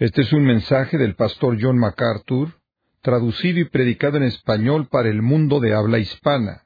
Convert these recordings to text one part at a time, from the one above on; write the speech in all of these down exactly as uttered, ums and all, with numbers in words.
Este es un mensaje del pastor John MacArthur, traducido y predicado en español para el mundo de habla hispana.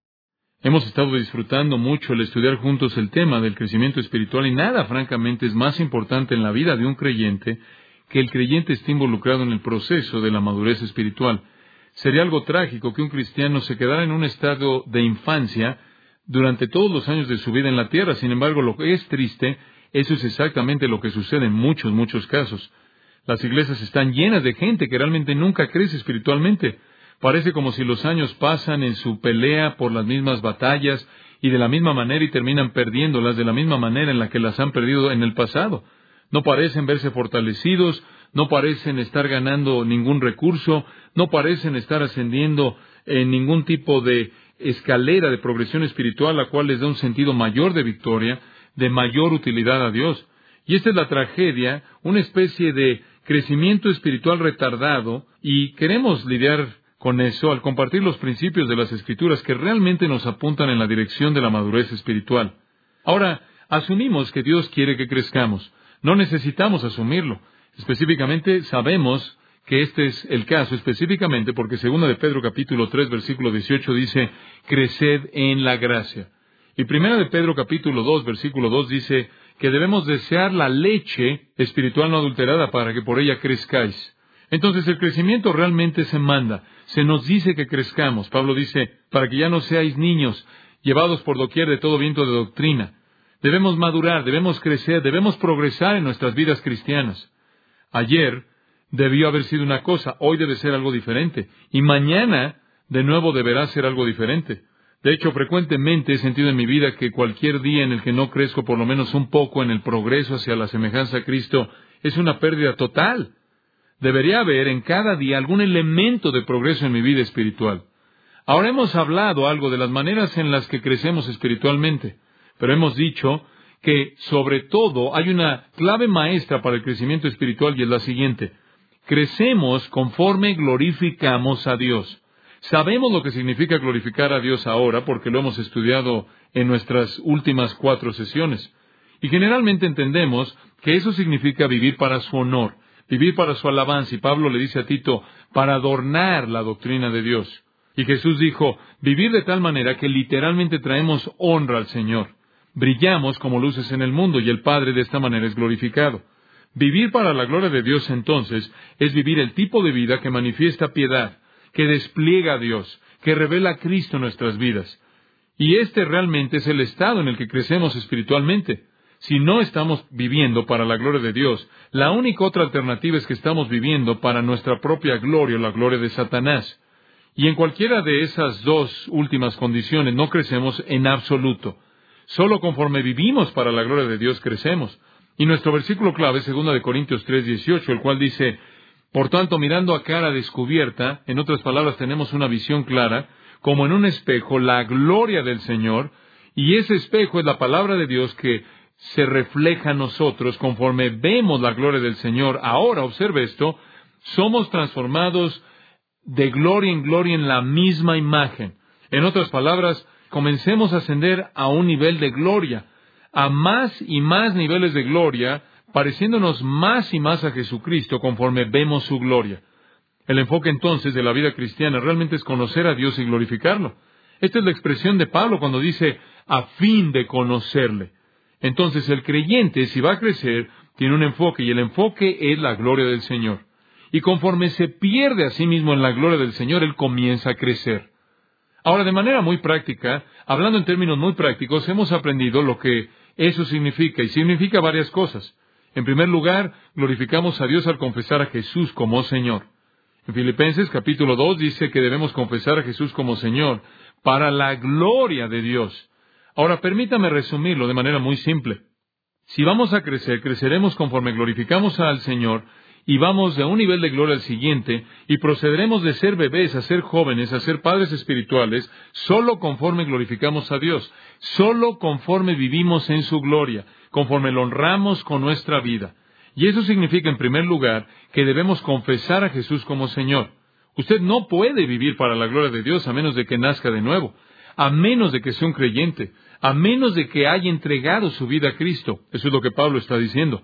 Hemos estado disfrutando mucho el estudiar juntos el tema del crecimiento espiritual y nada, francamente, es más importante en la vida de un creyente que el creyente esté involucrado en el proceso de la madurez espiritual. Sería algo trágico que un cristiano se quedara en un estado de infancia durante todos los años de su vida en la tierra. Sin embargo, lo que es triste, eso es exactamente lo que sucede en muchos, muchos casos. Las iglesias están llenas de gente que realmente nunca crece espiritualmente. Parece como si los años pasan en su pelea por las mismas batallas y de la misma manera y terminan perdiéndolas de la misma manera en la que las han perdido en el pasado. No parecen verse fortalecidos, no parecen estar ganando ningún recurso, no parecen estar ascendiendo en ningún tipo de escalera de progresión espiritual, la cual les da un sentido mayor de victoria, de mayor utilidad a Dios. Y esta es la tragedia, una especie de crecimiento espiritual retardado, y queremos lidiar con eso al compartir los principios de las Escrituras que realmente nos apuntan en la dirección de la madurez espiritual. Ahora, asumimos que Dios quiere que crezcamos. No necesitamos asumirlo. Específicamente, sabemos que este es el caso, específicamente porque segunda de Pedro capítulo tres, versículo dieciocho dice, creced en la gracia. Y primera de Pedro capítulo dos, versículo dos dice que debemos desear la leche espiritual no adulterada para que por ella crezcáis. Entonces el crecimiento realmente se manda. Se nos dice que crezcamos. Pablo dice, para que ya no seáis niños, llevados por doquier de todo viento de doctrina. Debemos madurar, debemos crecer, debemos progresar en nuestras vidas cristianas. Ayer debió haber sido una cosa, hoy debe ser algo diferente. Y mañana, de nuevo, deberá ser algo diferente. De hecho, frecuentemente he sentido en mi vida que cualquier día en el que no crezco por lo menos un poco en el progreso hacia la semejanza a Cristo es una pérdida total. Debería haber en cada día algún elemento de progreso en mi vida espiritual. Ahora hemos hablado algo de las maneras en las que crecemos espiritualmente, pero hemos dicho que sobre todo hay una clave maestra para el crecimiento espiritual y es la siguiente. Crecemos conforme glorificamos a Dios. Sabemos lo que significa glorificar a Dios ahora porque lo hemos estudiado en nuestras últimas cuatro sesiones. Y generalmente entendemos que eso significa vivir para su honor, vivir para su alabanza. Y Pablo le dice a Tito, para adornar la doctrina de Dios. Y Jesús dijo, vivir de tal manera que literalmente traemos honra al Señor. Brillamos como luces en el mundo y el Padre de esta manera es glorificado. Vivir para la gloria de Dios entonces es vivir el tipo de vida que manifiesta piedad, que despliega a Dios, que revela a Cristo en nuestras vidas. Y este realmente es el estado en el que crecemos espiritualmente. Si no estamos viviendo para la gloria de Dios, la única otra alternativa es que estamos viviendo para nuestra propia gloria o la gloria de Satanás. Y en cualquiera de esas dos últimas condiciones no crecemos en absoluto. Solo conforme vivimos para la gloria de Dios crecemos. Y nuestro versículo clave es segunda de Corintios tres, dieciocho, el cual dice, por tanto, mirando a cara descubierta, en otras palabras tenemos una visión clara, como en un espejo, la gloria del Señor, y ese espejo es la palabra de Dios que se refleja en nosotros conforme vemos la gloria del Señor. Ahora, observe esto, somos transformados de gloria en gloria en la misma imagen. En otras palabras, comencemos a ascender a un nivel de gloria, a más y más niveles de gloria, pareciéndonos más y más a Jesucristo conforme vemos su gloria. El enfoque entonces de la vida cristiana realmente es conocer a Dios y glorificarlo. Esta es la expresión de Pablo cuando dice, a fin de conocerle. Entonces el creyente, si va a crecer, tiene un enfoque, y el enfoque es la gloria del Señor. Y conforme se pierde a sí mismo en la gloria del Señor, él comienza a crecer. Ahora, de manera muy práctica, hablando en términos muy prácticos, hemos aprendido lo que eso significa, y significa varias cosas. En primer lugar, glorificamos a Dios al confesar a Jesús como Señor. En Filipenses capítulo dos dice que debemos confesar a Jesús como Señor para la gloria de Dios. Ahora, permítame resumirlo de manera muy simple. Si vamos a crecer, creceremos conforme glorificamos al Señor y vamos de un nivel de gloria al siguiente y procederemos de ser bebés a ser jóvenes, a ser padres espirituales, solo conforme glorificamos a Dios, solo conforme vivimos en su gloria, conforme lo honramos con nuestra vida. Y eso significa, en primer lugar, que debemos confesar a Jesús como Señor. Usted no puede vivir para la gloria de Dios a menos de que nazca de nuevo, a menos de que sea un creyente, a menos de que haya entregado su vida a Cristo. Eso es lo que Pablo está diciendo.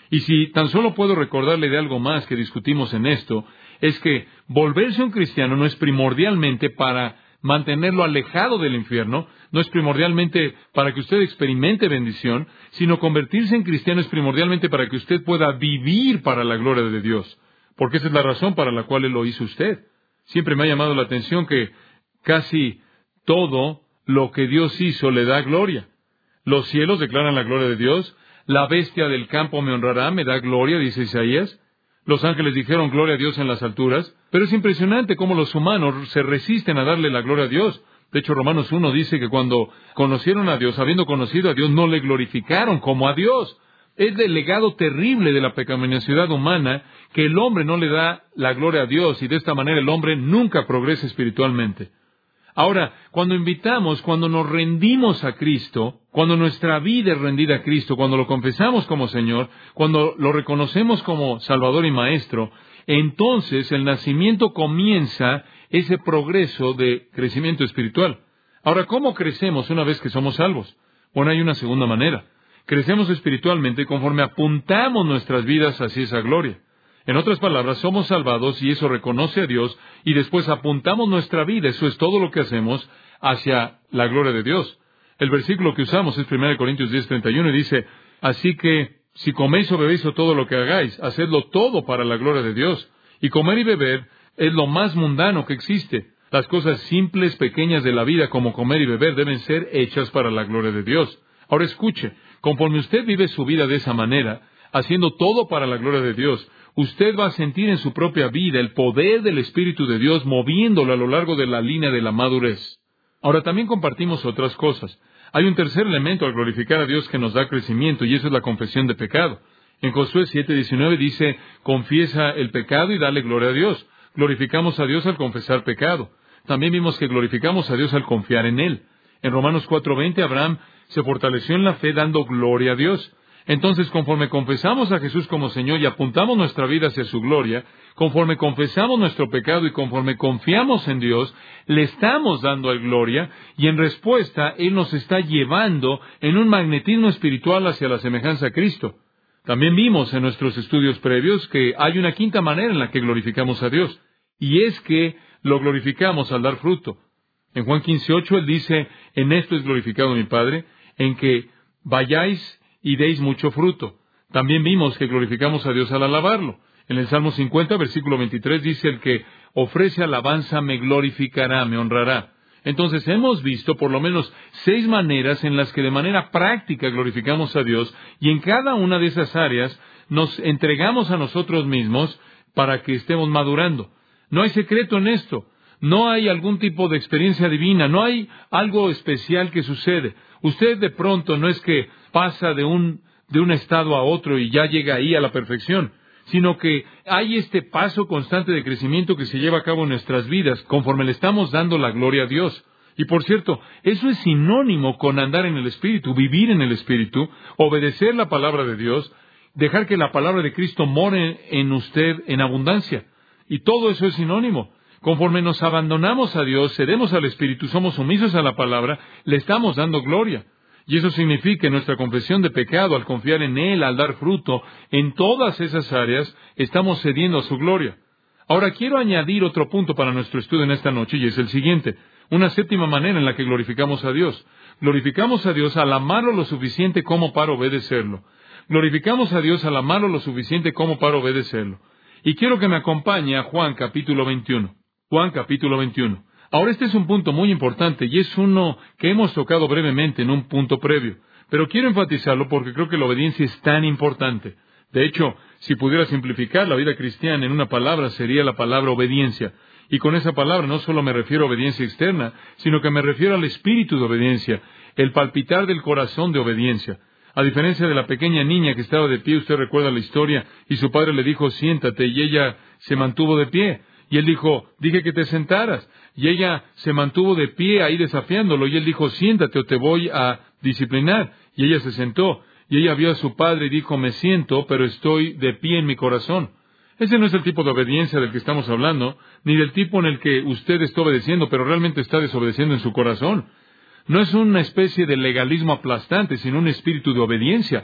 Y si tan solo puedo recordarle de algo más que discutimos en esto, es que volverse un cristiano no es primordialmente para mantenerlo alejado del infierno, no es primordialmente para que usted experimente bendición, sino convertirse en cristiano es primordialmente para que usted pueda vivir para la gloria de Dios, porque esa es la razón para la cual Él lo hizo usted. Siempre me ha llamado la atención que casi todo lo que Dios hizo le da gloria. Los cielos declaran la gloria de Dios, la bestia del campo me honrará, me da gloria, dice Isaías. Los ángeles dijeron gloria a Dios en las alturas, pero es impresionante cómo los humanos se resisten a darle la gloria a Dios. De hecho, Romanos uno dice que cuando conocieron a Dios, habiendo conocido a Dios, no le glorificaron como a Dios. Es el legado terrible de la pecaminosidad humana que el hombre no le da la gloria a Dios y de esta manera el hombre nunca progresa espiritualmente. Ahora, cuando invitamos, cuando nos rendimos a Cristo, cuando nuestra vida es rendida a Cristo, cuando lo confesamos como Señor, cuando lo reconocemos como Salvador y Maestro, entonces el nacimiento comienza ese progreso de crecimiento espiritual. Ahora, ¿cómo crecemos una vez que somos salvos? Bueno, hay una segunda manera. Crecemos espiritualmente conforme apuntamos nuestras vidas hacia esa gloria. En otras palabras, somos salvados y eso reconoce a Dios y después apuntamos nuestra vida, eso es todo lo que hacemos, hacia la gloria de Dios. El versículo que usamos es primera de Corintios diez, treinta y uno y dice, así que si coméis o bebéis o todo lo que hagáis, hacedlo todo para la gloria de Dios. Y comer y beber es lo más mundano que existe. Las cosas simples, pequeñas de la vida, como comer y beber, deben ser hechas para la gloria de Dios. Ahora escuche, conforme usted vive su vida de esa manera, haciendo todo para la gloria de Dios, usted va a sentir en su propia vida el poder del Espíritu de Dios moviéndolo a lo largo de la línea de la madurez. Ahora también compartimos otras cosas. Hay un tercer elemento al glorificar a Dios que nos da crecimiento y eso es la confesión de pecado. En Josué siete diecinueve dice, confiesa el pecado y dale gloria a Dios. Glorificamos a Dios al confesar pecado. También vimos que glorificamos a Dios al confiar en Él. En Romanos cuatro veinte, Abraham se fortaleció en la fe dando gloria a Dios. Entonces, conforme confesamos a Jesús como Señor y apuntamos nuestra vida hacia su gloria, conforme confesamos nuestro pecado y conforme confiamos en Dios, le estamos dando a Él gloria y en respuesta Él nos está llevando en un magnetismo espiritual hacia la semejanza a Cristo. También vimos en nuestros estudios previos que hay una quinta manera en la que glorificamos a Dios, y es que lo glorificamos al dar fruto. En Juan quince ocho Él dice, en esto es glorificado mi Padre, en que vayáis y deis mucho fruto. También vimos que glorificamos a Dios al alabarlo. En el Salmo cincuenta, versículo veintitrés, dice, el que ofrece alabanza me glorificará, me honrará. Entonces hemos visto por lo menos seis maneras en las que de manera práctica glorificamos a Dios y en cada una de esas áreas nos entregamos a nosotros mismos para que estemos madurando. No hay secreto en esto. No hay algún tipo de experiencia divina. No hay algo especial que sucede. Usted de pronto no es que pasa de un, de un estado a otro y ya llega ahí a la perfección, sino que hay este paso constante de crecimiento que se lleva a cabo en nuestras vidas conforme le estamos dando la gloria a Dios. Y por cierto, eso es sinónimo con andar en el Espíritu, vivir en el Espíritu, obedecer la palabra de Dios, dejar que la palabra de Cristo more en usted en abundancia. Y todo eso es sinónimo. Conforme nos abandonamos a Dios, cedemos al Espíritu, somos sumisos a la palabra, le estamos dando gloria. Y eso significa que nuestra confesión de pecado, al confiar en Él, al dar fruto, en todas esas áreas, estamos cediendo a su gloria. Ahora quiero añadir otro punto para nuestro estudio en esta noche, y es el siguiente. Una séptima manera en la que glorificamos a Dios. Glorificamos a Dios al amarlo lo suficiente como para obedecerlo. Glorificamos a Dios al amarlo lo suficiente como para obedecerlo. Y quiero que me acompañe a Juan capítulo veintiuno. Juan capítulo veintiuno. Ahora este es un punto muy importante y es uno que hemos tocado brevemente en un punto previo, pero quiero enfatizarlo porque creo que la obediencia es tan importante. De hecho, si pudiera simplificar la vida cristiana en una palabra, sería la palabra obediencia. Y con esa palabra no solo me refiero a obediencia externa, sino que me refiero al espíritu de obediencia, el palpitar del corazón de obediencia. A diferencia de la pequeña niña que estaba de pie, usted recuerda la historia, y su padre le dijo, siéntate, y ella se mantuvo de pie. Y él dijo, dije que te sentaras. Y ella se mantuvo de pie ahí desafiándolo. Y él dijo, siéntate o te voy a disciplinar. Y ella se sentó. Y ella vio a su padre y dijo, me siento, pero estoy de pie en mi corazón. Ese no es el tipo de obediencia del que estamos hablando, ni del tipo en el que usted está obedeciendo, pero realmente está desobedeciendo en su corazón. No es una especie de legalismo aplastante, sino un espíritu de obediencia.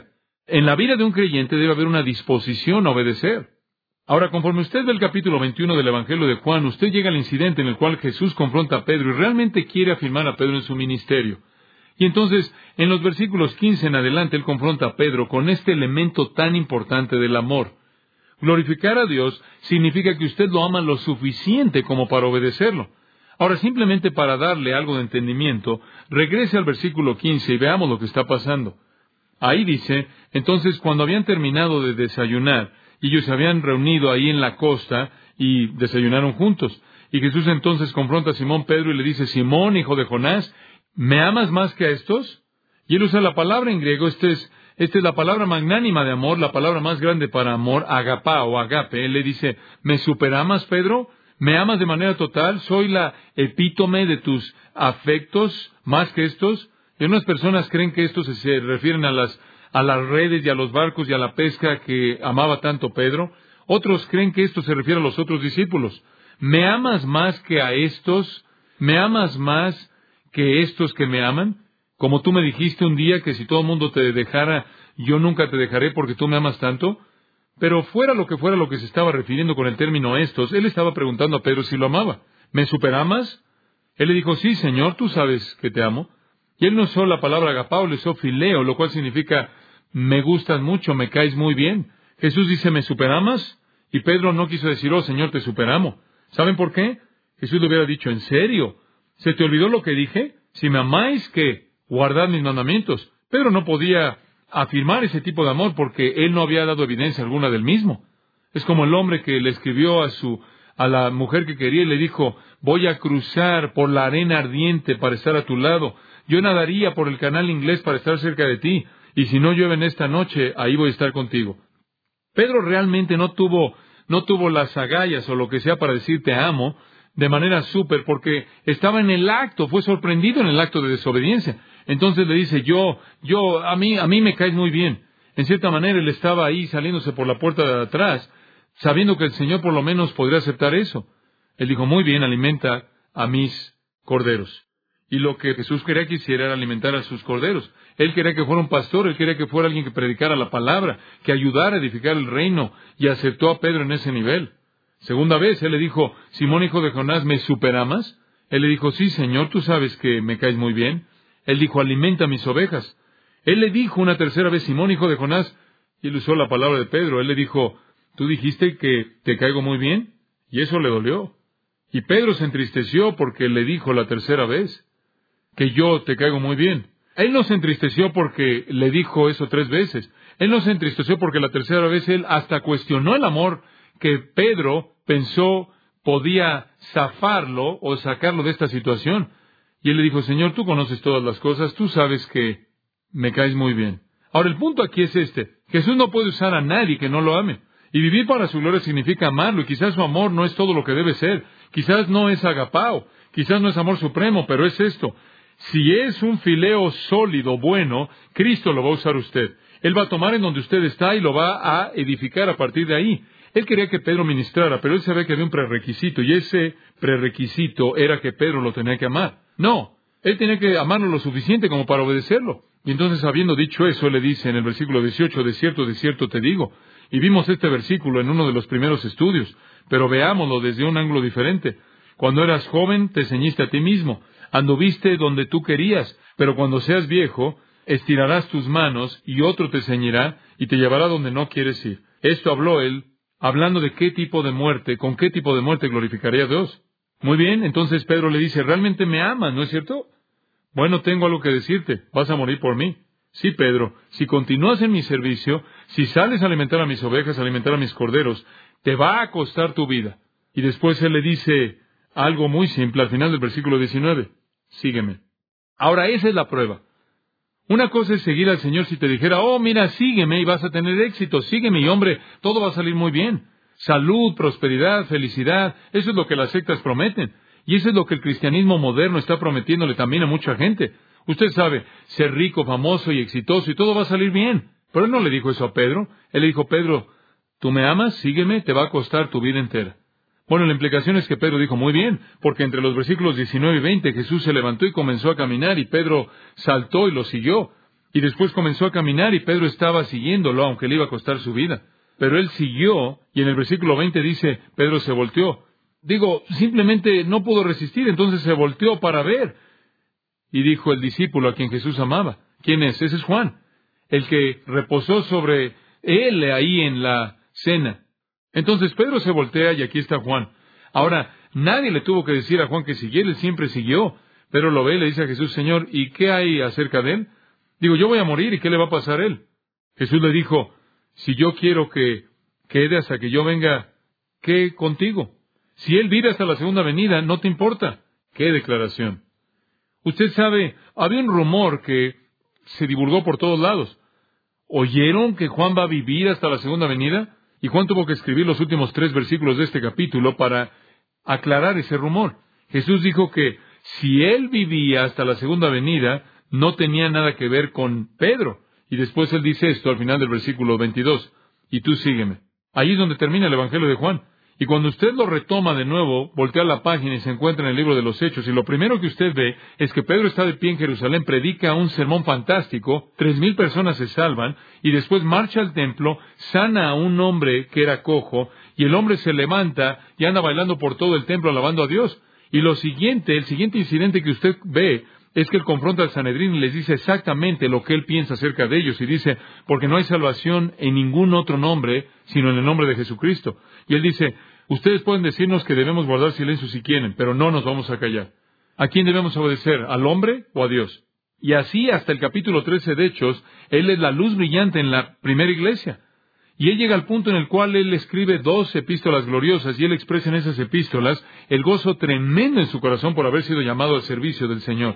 En la vida de un creyente debe haber una disposición a obedecer. Ahora, conforme usted ve el capítulo veintiuno del Evangelio de Juan, usted llega al incidente en el cual Jesús confronta a Pedro y realmente quiere afirmar a Pedro en su ministerio. Y entonces, en los versículos quince en adelante, Él confronta a Pedro con este elemento tan importante del amor. Glorificar a Dios significa que usted lo ama lo suficiente como para obedecerlo. Ahora, simplemente para darle algo de entendimiento, regrese al versículo quince y veamos lo que está pasando. Ahí dice, entonces, cuando habían terminado de desayunar, y ellos se habían reunido ahí en la costa y desayunaron juntos. Y Jesús entonces confronta a Simón Pedro y le dice, Simón, hijo de Jonás, ¿me amas más que a estos? Y él usa la palabra en griego, esta es, esta es la palabra magnánima de amor, la palabra más grande para amor, agapá o agape. Él le dice, ¿me superamas, Pedro? ¿Me amas de manera total? ¿Soy la epítome de tus afectos más que estos? Y unas personas creen que estos se refieren a las, a las redes y a los barcos y a la pesca que amaba tanto Pedro. Otros creen que esto se refiere a los otros discípulos. ¿Me amas más que a estos? ¿Me amas más que estos que me aman? Como tú me dijiste un día que si todo el mundo te dejara, yo nunca te dejaré porque tú me amas tanto. Pero fuera lo que fuera lo que se estaba refiriendo con el término estos, él estaba preguntando a Pedro si lo amaba. ¿Me superamas? Él le dijo, sí, Señor, tú sabes que te amo. Y él no usó la palabra agapao, le usó fileo, lo cual significa, me gustas mucho, me caes muy bien. Jesús dice, ¿me superamas? Y Pedro no quiso decir, oh, Señor, te superamo. ¿Saben por qué? Jesús le hubiera dicho, ¿en serio? ¿Se te olvidó lo que dije? Si me amáis, ¿qué? Guardad mis mandamientos. Pedro no podía afirmar ese tipo de amor porque él no había dado evidencia alguna del mismo. Es como el hombre que le escribió a su a la mujer que quería y le dijo, voy a cruzar por la arena ardiente para estar a tu lado. Yo nadaría por el canal inglés para estar cerca de ti, y si no llueve en esta noche, ahí voy a estar contigo. Pedro realmente no tuvo, no tuvo las agallas o lo que sea para decir te amo de manera súper, porque estaba en el acto, fue sorprendido en el acto de desobediencia. Entonces le dice, yo, yo, a mí, a mí me caes muy bien. En cierta manera él estaba ahí saliéndose por la puerta de atrás, sabiendo que el Señor por lo menos podría aceptar eso. Él dijo, muy bien, alimenta a mis corderos. Y lo que Jesús quería que hiciera era alimentar a sus corderos. Él quería que fuera un pastor, él quería que fuera alguien que predicara la palabra, que ayudara a edificar el reino, y aceptó a Pedro en ese nivel. Segunda vez, él le dijo, Simón, hijo de Jonás, ¿me superamas? Él le dijo, sí, Señor, tú sabes que me caes muy bien. Él dijo, alimenta mis ovejas. Él le dijo una tercera vez, Simón, hijo de Jonás, y él usó la palabra de Pedro. Él le dijo, ¿tú dijiste que te caigo muy bien? Y eso le dolió. Y Pedro se entristeció porque le dijo la tercera vez que yo te caigo muy bien. Él no se entristeció porque le dijo eso tres veces. Él no se entristeció porque la tercera vez él hasta cuestionó el amor que Pedro pensó podía zafarlo o sacarlo de esta situación. Y él le dijo, Señor, tú conoces todas las cosas, tú sabes que me caes muy bien. Ahora, el punto aquí es este. Jesús no puede usar a nadie que no lo ame. Y vivir para su gloria significa amarlo, y quizás su amor no es todo lo que debe ser. Quizás no es agapao, quizás no es amor supremo, pero es esto. Si es un fileo sólido, bueno, Cristo lo va a usar usted. Él va a tomar en donde usted está y lo va a edificar a partir de ahí. Él quería que Pedro ministrara, pero él sabía que había un prerequisito, y ese prerequisito era que Pedro lo tenía que amar. No, él tenía que amarlo lo suficiente como para obedecerlo. Y entonces, habiendo dicho eso, le dice en el versículo dieciocho, de cierto, de cierto te digo. Y vimos este versículo en uno de los primeros estudios, pero veámoslo desde un ángulo diferente. Cuando eras joven, te ceñiste a ti mismo, anduviste donde tú querías, pero cuando seas viejo, estirarás tus manos y otro te ceñirá y te llevará donde no quieres ir. Esto habló él, hablando de qué tipo de muerte, con qué tipo de muerte glorificaría a Dios. Muy bien, entonces Pedro le dice, realmente me amas, ¿no es cierto? Bueno, tengo algo que decirte, vas a morir por mí. Sí, Pedro, si continúas en mi servicio, si sales a alimentar a mis ovejas, a alimentar a mis corderos, te va a costar tu vida. Y después él le dice algo muy simple al final del versículo diecinueve. Sígueme. Ahora, esa es la prueba. Una cosa es seguir al Señor si te dijera, oh, mira, sígueme y vas a tener éxito. Sígueme y, hombre, todo va a salir muy bien. Salud, prosperidad, felicidad, eso es lo que las sectas prometen. Y eso es lo que el cristianismo moderno está prometiéndole también a mucha gente. Usted sabe, ser rico, famoso y exitoso y todo va a salir bien. Pero él no le dijo eso a Pedro. Él le dijo, Pedro, ¿tú me amas? Sígueme, te va a costar tu vida entera. Bueno, la implicación es que Pedro dijo, muy bien, porque entre los versículos diecinueve y veinte Jesús se levantó y comenzó a caminar y Pedro saltó y lo siguió. Y después comenzó a caminar y Pedro estaba siguiéndolo, aunque le iba a costar su vida. Pero él siguió, y en el versículo veinte dice, Pedro se volteó. Digo, simplemente no pudo resistir, entonces se volteó para ver. Y dijo el discípulo a quien Jesús amaba. ¿Quién es? Ese es Juan, el que reposó sobre él ahí en la cena. Entonces Pedro se voltea y aquí está Juan. Ahora, nadie le tuvo que decir a Juan que siguiera, él siempre siguió. Pedro lo ve y le dice a Jesús, Señor, ¿y qué hay acerca de él? Digo, yo voy a morir, ¿y qué le va a pasar a él? Jesús le dijo, si yo quiero que quede hasta que yo venga, ¿qué contigo? Si él vive hasta la segunda venida, no te importa. ¡Qué declaración! Usted sabe, había un rumor que se divulgó por todos lados. ¿Oyeron que Juan va a vivir hasta la segunda venida? Y Juan tuvo que escribir los últimos tres versículos de este capítulo para aclarar ese rumor. Jesús dijo que si él vivía hasta la segunda venida, no tenía nada que ver con Pedro. Y después él dice esto al final del versículo veintidós. Y tú sígueme. Ahí es donde termina el Evangelio de Juan. Y cuando usted lo retoma de nuevo, voltea la página y se encuentra en el libro de los Hechos, y lo primero que usted ve es que Pedro está de pie en Jerusalén, predica un sermón fantástico, tres mil personas se salvan, y después marcha al templo, sana a un hombre que era cojo, y el hombre se levanta y anda bailando por todo el templo alabando a Dios. Y lo siguiente, el siguiente incidente que usted ve, es que él confronta al Sanedrín y les dice exactamente lo que él piensa acerca de ellos. Y dice, porque no hay salvación en ningún otro nombre, sino en el nombre de Jesucristo. Y él dice, ustedes pueden decirnos que debemos guardar silencio si quieren, pero no nos vamos a callar. ¿A quién debemos obedecer? ¿Al hombre o a Dios? Y así hasta el capítulo trece de Hechos, él es la luz brillante en la primera iglesia. Y él llega al punto en el cual él escribe dos epístolas gloriosas, y él expresa en esas epístolas el gozo tremendo en su corazón por haber sido llamado al servicio del Señor.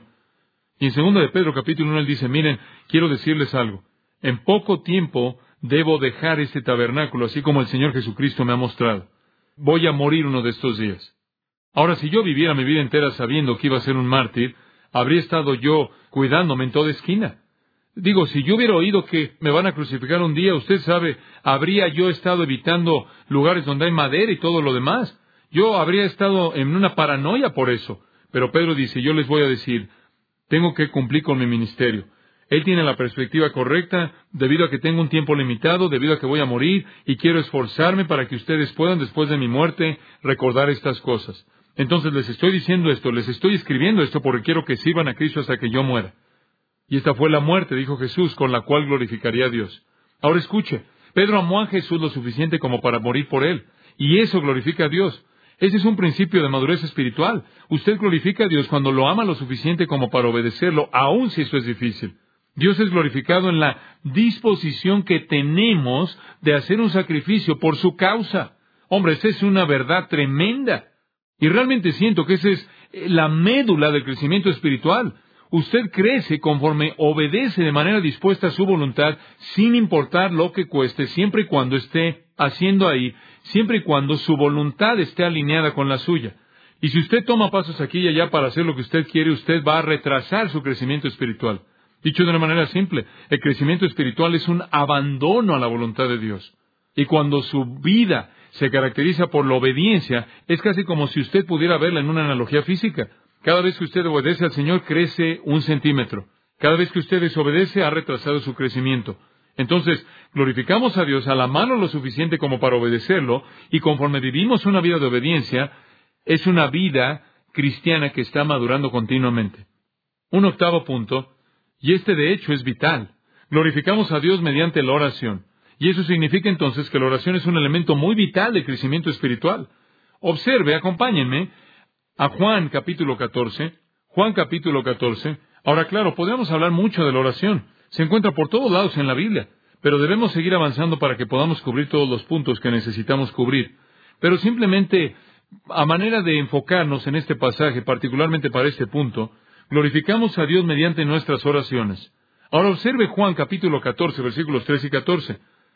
Y en segundo de Pedro, capítulo uno, él dice, miren, quiero decirles algo. En poco tiempo debo dejar este tabernáculo, así como el Señor Jesucristo me ha mostrado. Voy a morir uno de estos días. Ahora, si yo viviera mi vida entera sabiendo que iba a ser un mártir, habría estado yo cuidándome en toda esquina. Digo, si yo hubiera oído que me van a crucificar un día, usted sabe, habría yo estado evitando lugares donde hay madera y todo lo demás. Yo habría estado en una paranoia por eso. Pero Pedro dice, yo les voy a decir, tengo que cumplir con mi ministerio. Él tiene la perspectiva correcta, debido a que tengo un tiempo limitado, debido a que voy a morir, y quiero esforzarme para que ustedes puedan, después de mi muerte, recordar estas cosas. Entonces les estoy diciendo esto, les estoy escribiendo esto porque quiero que sirvan a Cristo hasta que yo muera. Y esta fue la muerte, dijo Jesús, con la cual glorificaría a Dios. Ahora escuche, Pedro amó a Jesús lo suficiente como para morir por él, y eso glorifica a Dios. Ese es un principio de madurez espiritual. Usted glorifica a Dios cuando lo ama lo suficiente como para obedecerlo, aun si eso es difícil. Dios es glorificado en la disposición que tenemos de hacer un sacrificio por su causa. Hombre, esa es una verdad tremenda. Y realmente siento que esa es la médula del crecimiento espiritual. Usted crece conforme obedece de manera dispuesta a su voluntad, sin importar lo que cueste, siempre y cuando esté haciendo ahí, siempre y cuando su voluntad esté alineada con la suya. Y si usted toma pasos aquí y allá para hacer lo que usted quiere, usted va a retrasar su crecimiento espiritual. Dicho de una manera simple, el crecimiento espiritual es un abandono a la voluntad de Dios. Y cuando su vida se caracteriza por la obediencia, es casi como si usted pudiera verla en una analogía física. Cada vez que usted obedece al Señor, crece un centímetro. Cada vez que usted desobedece, ha retrasado su crecimiento. Entonces, glorificamos a Dios al amarlo lo suficiente como para obedecerlo, y conforme vivimos una vida de obediencia, es una vida cristiana que está madurando continuamente. Un octavo punto, y este de hecho es vital. Glorificamos a Dios mediante la oración. Y eso significa entonces que la oración es un elemento muy vital del crecimiento espiritual. Observe, acompáñenme, a Juan capítulo catorce. Juan capítulo catorce. Ahora, claro, podemos hablar mucho de la oración. Se encuentra por todos lados en la Biblia. Pero debemos seguir avanzando para que podamos cubrir todos los puntos que necesitamos cubrir. Pero simplemente, a manera de enfocarnos en este pasaje, particularmente para este punto, glorificamos a Dios mediante nuestras oraciones. Ahora observe Juan capítulo catorce, versículos tres y catorce.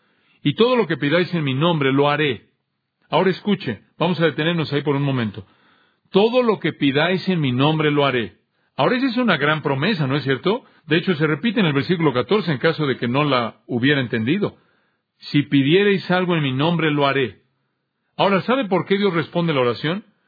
Y todo lo que pidáis en mi nombre lo haré. Ahora escuche, vamos a detenernos ahí por un momento. Todo lo que pidáis en mi nombre lo haré. Ahora esa es una gran promesa, ¿no es cierto? De hecho, se repite en el versículo catorce en caso de que no la hubiera entendido. Si pidiereis algo en mi nombre, lo haré. Ahora, ¿sabe por qué Dios responde la oración?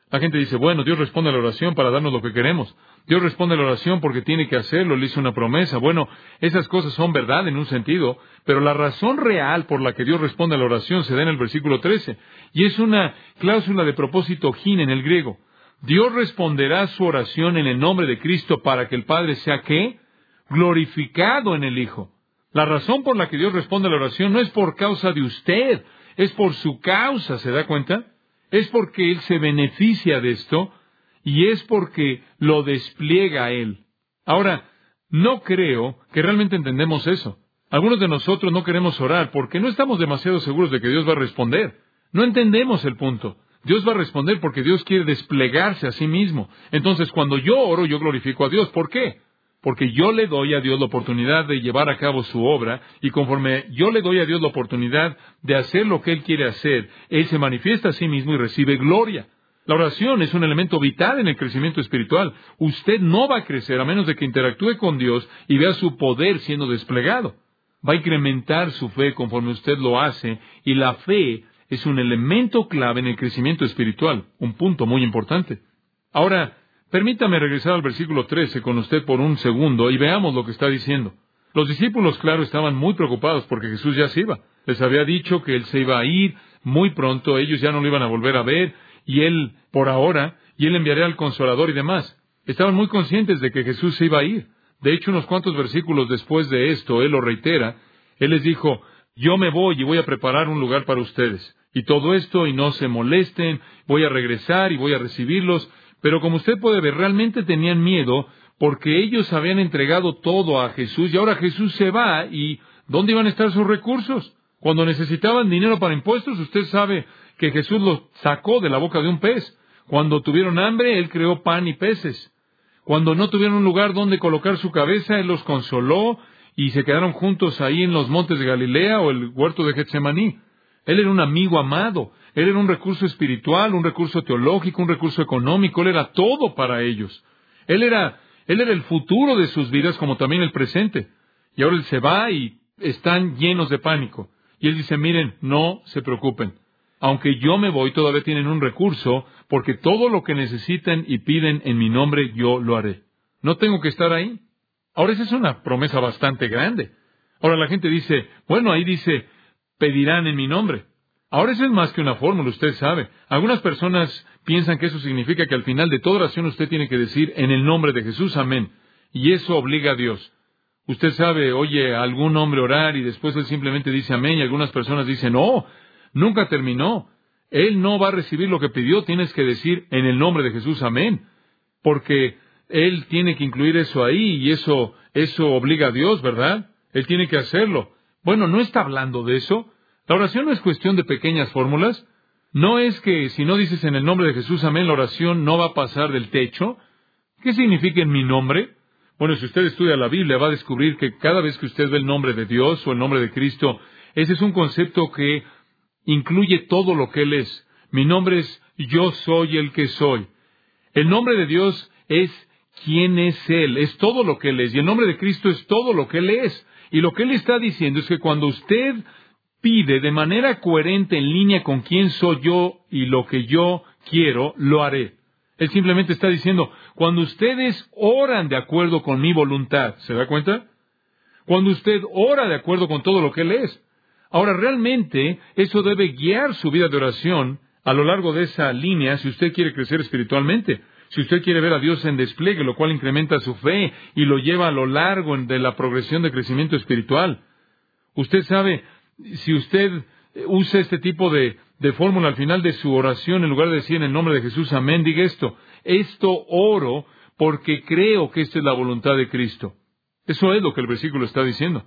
La gente dice, bueno, Dios responde a la oración para darnos lo que queremos. Dios responde a la oración porque tiene que hacerlo, le hizo una promesa. Bueno, esas cosas son verdad en un sentido, pero la razón real por la que Dios responde a la oración se da en el versículo trece. Y es una cláusula de propósito gin en el griego. Dios responderá su oración en el nombre de Cristo para que el Padre sea, ¿qué? Glorificado en el Hijo. La razón por la que Dios responde a la oración no es por causa de usted, es por su causa, ¿se da cuenta? Es porque Él se beneficia de esto y es porque lo despliega a Él. Ahora, no creo que realmente entendemos eso. Algunos de nosotros no queremos orar porque no estamos demasiado seguros de que Dios va a responder. No entendemos el punto. Dios va a responder porque Dios quiere desplegarse a sí mismo. Entonces, cuando yo oro, yo glorifico a Dios. ¿Por qué? Porque yo le doy a Dios la oportunidad de llevar a cabo su obra, y conforme yo le doy a Dios la oportunidad de hacer lo que Él quiere hacer, Él se manifiesta a sí mismo y recibe gloria. La oración es un elemento vital en el crecimiento espiritual. Usted no va a crecer a menos de que interactúe con Dios y vea su poder siendo desplegado. Va a incrementar su fe conforme usted lo hace, y la fe es un elemento clave en el crecimiento espiritual, un punto muy importante. Ahora, permítame regresar al versículo trece con usted por un segundo y veamos lo que está diciendo. Los discípulos, claro, estaban muy preocupados porque Jesús ya se iba. Les había dicho que Él se iba a ir muy pronto, ellos ya no lo iban a volver a ver, y Él, por ahora, y Él enviaría al Consolador y demás. Estaban muy conscientes de que Jesús se iba a ir. De hecho, unos cuantos versículos después de esto, Él lo reitera. Él les dijo, yo me voy y voy a preparar un lugar para ustedes. Y todo esto, y no se molesten, voy a regresar y voy a recibirlos. Pero como usted puede ver, realmente tenían miedo porque ellos habían entregado todo a Jesús y ahora Jesús se va, y ¿dónde iban a estar sus recursos? Cuando necesitaban dinero para impuestos, usted sabe que Jesús los sacó de la boca de un pez. Cuando tuvieron hambre, Él creó pan y peces. Cuando no tuvieron un lugar donde colocar su cabeza, Él los consoló y se quedaron juntos ahí en los montes de Galilea o el huerto de Getsemaní. Él era un amigo amado. Él era un recurso espiritual, un recurso teológico, un recurso económico. Él era todo para ellos. Él era, él era el futuro de sus vidas como también el presente. Y ahora Él se va y están llenos de pánico. Y Él dice, miren, no se preocupen. Aunque yo me voy, todavía tienen un recurso, porque todo lo que necesiten y piden en mi nombre, yo lo haré. No tengo que estar ahí. Ahora, esa es una promesa bastante grande. Ahora la gente dice, bueno, ahí dice, pedirán en mi nombre. Ahora, eso es más que una fórmula, usted sabe. Algunas personas piensan que eso significa que al final de toda oración usted tiene que decir, en el nombre de Jesús, amén. Y eso obliga a Dios. Usted sabe, oye a algún hombre orar y después él simplemente dice amén, y algunas personas dicen, no, nunca terminó. Él no va a recibir lo que pidió, tienes que decir en el nombre de Jesús, amén. Porque Él tiene que incluir eso ahí, y eso, eso obliga a Dios, ¿verdad? Él tiene que hacerlo. Bueno, no está hablando de eso. La oración no es cuestión de pequeñas fórmulas. No es que si no dices en el nombre de Jesús, amén, la oración no va a pasar del techo. ¿Qué significa en mi nombre? Bueno, si usted estudia la Biblia, va a descubrir que cada vez que usted ve el nombre de Dios o el nombre de Cristo, ese es un concepto que incluye todo lo que Él es. Mi nombre es yo soy el que soy. El nombre de Dios es quién es Él, es todo lo que Él es. Y el nombre de Cristo es todo lo que Él es. Y lo que Él está diciendo es que cuando usted pide de manera coherente en línea con quién soy yo y lo que yo quiero, lo haré. Él simplemente está diciendo, cuando ustedes oran de acuerdo con mi voluntad, ¿se da cuenta? Cuando usted ora de acuerdo con todo lo que Él es. Ahora, realmente, eso debe guiar su vida de oración a lo largo de esa línea si usted quiere crecer espiritualmente. Si usted quiere ver a Dios en despliegue, lo cual incrementa su fe y lo lleva a lo largo de la progresión de crecimiento espiritual. Usted sabe, si usted usa este tipo de, de fórmula al final de su oración, en lugar de decir en el nombre de Jesús, amén, diga esto, esto oro porque creo que esta es la voluntad de Cristo. Eso es lo que el versículo está diciendo.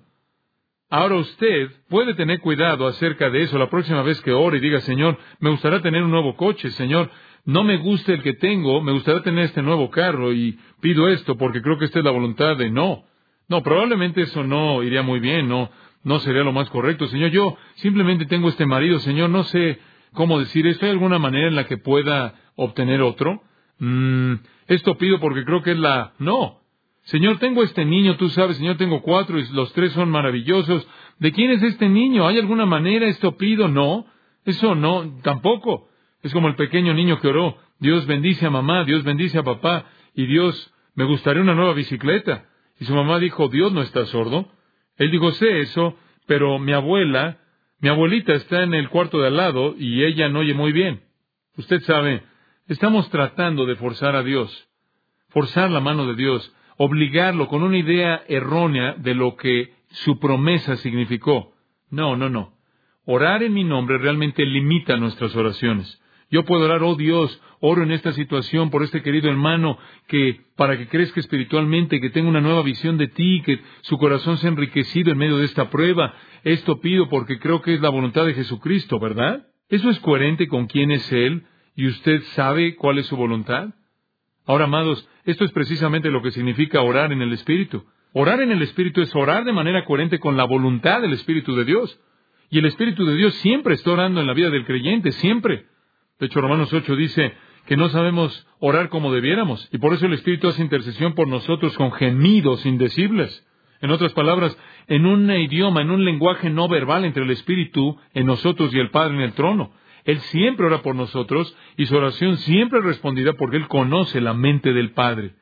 Ahora usted puede tener cuidado acerca de eso la próxima vez que ore y diga, Señor, me gustaría tener un nuevo coche, Señor, no me gusta el que tengo, me gustaría tener este nuevo carro y pido esto porque creo que esta es la voluntad de no. No, probablemente eso no iría muy bien, no, no sería lo más correcto. Señor, yo simplemente tengo este marido, Señor, no sé cómo decir esto, ¿hay alguna manera en la que pueda obtener otro? Mm, esto pido porque creo que es la... No. Señor, tengo este niño, tú sabes, Señor, tengo cuatro y los tres son maravillosos. ¿De quién es este niño? ¿Hay alguna manera? ¿Esto pido? No. Eso no, tampoco. Es como el pequeño niño que oró. Dios bendice a mamá, Dios bendice a papá, y Dios, me gustaría una nueva bicicleta. Y su mamá dijo, Dios no está sordo. Él dijo, sé eso, pero mi abuela, mi abuelita está en el cuarto de al lado y ella no oye muy bien. Usted sabe, estamos tratando de forzar a Dios, forzar la mano de Dios, obligarlo con una idea errónea de lo que su promesa significó. No, no, no. Orar en mi nombre realmente limita nuestras oraciones. Yo puedo orar, oh Dios, oro en esta situación por este querido hermano, que para que crezca espiritualmente, que tenga una nueva visión de ti, que su corazón sea enriquecido en medio de esta prueba. Esto pido porque creo que es la voluntad de Jesucristo, ¿verdad? ¿Eso es coherente con quién es Él y usted sabe cuál es su voluntad? Ahora, amados, esto es precisamente lo que significa orar en el Espíritu. Orar en el Espíritu es orar de manera coherente con la voluntad del Espíritu de Dios. Y el Espíritu de Dios siempre está orando en la vida del creyente, siempre. De hecho, Romanos ocho dice que no sabemos orar como debiéramos, y por eso el Espíritu hace intercesión por nosotros con gemidos indecibles. En otras palabras, en un idioma, en un lenguaje no verbal entre el Espíritu en nosotros y el Padre en el trono. Él siempre ora por nosotros, y su oración siempre es respondida porque Él conoce la mente del Padre.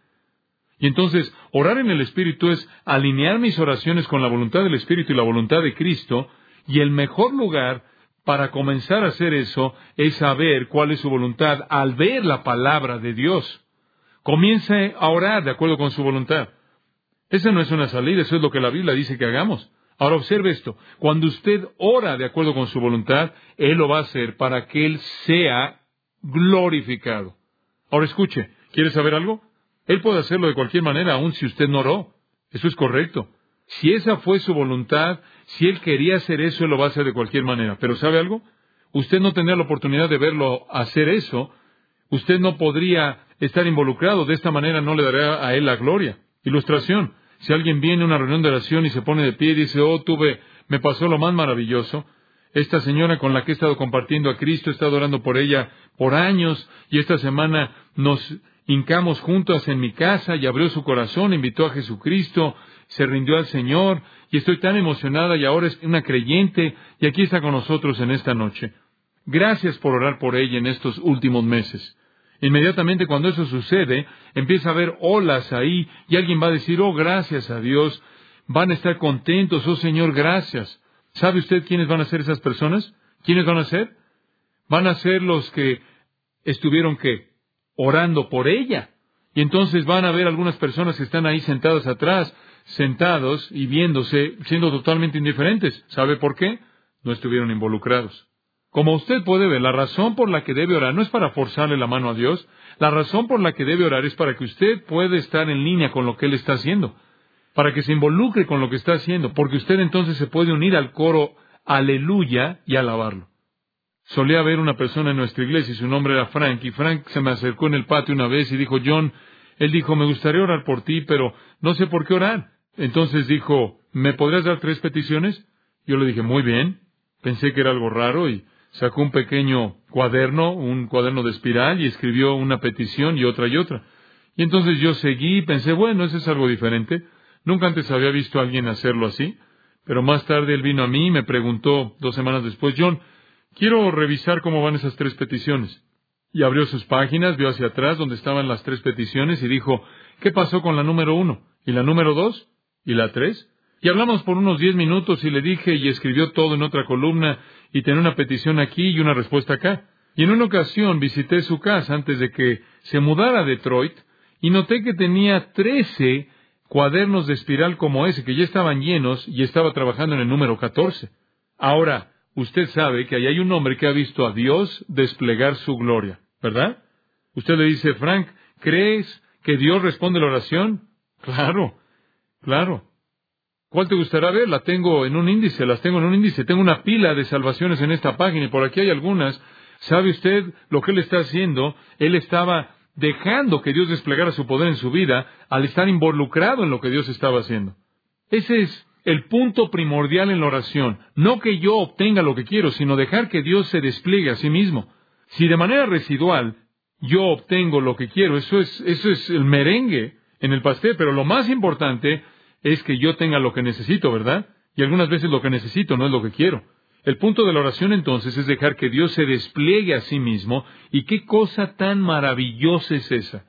Y entonces, orar en el Espíritu es alinear mis oraciones con la voluntad del Espíritu y la voluntad de Cristo, y el mejor lugar para comenzar a hacer eso es saber cuál es su voluntad al ver la palabra de Dios. Comience a orar de acuerdo con su voluntad. Esa no es una salida, eso es lo que la Biblia dice que hagamos. Ahora observe esto. Cuando usted ora de acuerdo con su voluntad, Él lo va a hacer para que Él sea glorificado. Ahora escuche, ¿quiere saber algo? Él puede hacerlo de cualquier manera, aun si usted no oró. Eso es correcto. Si esa fue su voluntad, si Él quería hacer eso, Él lo va a hacer de cualquier manera. Pero ¿sabe algo? Usted no tendrá la oportunidad de verlo hacer eso. Usted no podría estar involucrado. De esta manera no le dará a Él la gloria. Ilustración. Si alguien viene a una reunión de oración y se pone de pie y dice, oh, tuve, me pasó lo más maravilloso. Esta señora con la que he estado compartiendo a Cristo, he estado orando por ella por años, y esta semana nos hincamos juntos en mi casa y abrió su corazón, invitó a Jesucristo, se rindió al Señor, y estoy tan emocionada, y ahora es una creyente, y aquí está con nosotros en esta noche. Gracias por orar por ella en estos últimos meses. Inmediatamente cuando eso sucede, empieza a haber olas ahí, y alguien va a decir, oh, gracias a Dios, van a estar contentos, oh Señor, gracias. ¿Sabe usted quiénes van a ser esas personas? ¿Quiénes van a ser? Van a ser los que estuvieron, ¿qué? Orando por ella. Y entonces van a ver algunas personas que están ahí sentadas atrás, sentados y viéndose, siendo totalmente indiferentes. ¿Sabe por qué? No estuvieron involucrados. Como usted puede ver, la razón por la que debe orar no es para forzarle la mano a Dios. La razón por la que debe orar es para que usted pueda estar en línea con lo que Él está haciendo, para que se involucre con lo que está haciendo, porque usted entonces se puede unir al coro aleluya y alabarlo. Solía haber una persona en nuestra iglesia y su nombre era Frank, y Frank se me acercó en el patio una vez y dijo, John, él dijo, me gustaría orar por ti, pero no sé por qué orar. Entonces dijo, ¿me podrías dar tres peticiones? Yo le dije, muy bien. Pensé que era algo raro y sacó un pequeño cuaderno, un cuaderno de espiral, y escribió una petición y otra y otra. Y entonces yo seguí y pensé, bueno, eso es algo diferente. Nunca antes había visto a alguien hacerlo así. Pero más tarde él vino a mí y me preguntó, dos semanas después, John, quiero revisar cómo van esas tres peticiones. Y abrió sus páginas, vio hacia atrás donde estaban las tres peticiones y dijo, ¿qué pasó con la número uno? ¿Y la número dos? ¿Y la tres? Y hablamos por unos diez minutos y le dije, y escribió todo en otra columna, y tenía una petición aquí y una respuesta acá. Y en una ocasión visité su casa antes de que se mudara a Detroit, y noté que tenía trece cuadernos de espiral como ese, que ya estaban llenos, y estaba trabajando en el número catorce. Ahora, usted sabe que ahí hay un hombre que ha visto a Dios desplegar su gloria, ¿verdad? Usted le dice, Frank, ¿crees que Dios responde la oración? Claro, claro. ¿Cuál te gustará ver? La tengo en un índice, las tengo en un índice. Tengo una pila de salvaciones en esta página y por aquí hay algunas. ¿Sabe usted lo que él está haciendo? Él estaba dejando que Dios desplegara su poder en su vida al estar involucrado en lo que Dios estaba haciendo. Ese es el punto primordial en la oración. No que yo obtenga lo que quiero, sino dejar que Dios se despliegue a sí mismo. Si de manera residual yo obtengo lo que quiero, eso es, eso es el merengue en el pastel, pero lo más importante es que yo tenga lo que necesito, ¿verdad? Y algunas veces lo que necesito no es lo que quiero. El punto de la oración entonces es dejar que Dios se despliegue a sí mismo, y qué cosa tan maravillosa es esa.